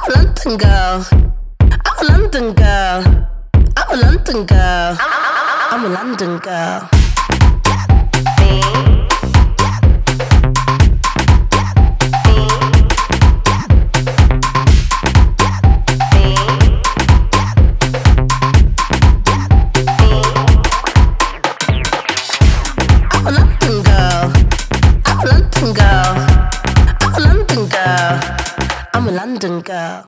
I'm a London girl. I'm a London girl. I'm a London girl. I'm a London girl. I'm a London girl. I'm a London girl. I'm a London girl. I'm a London girl.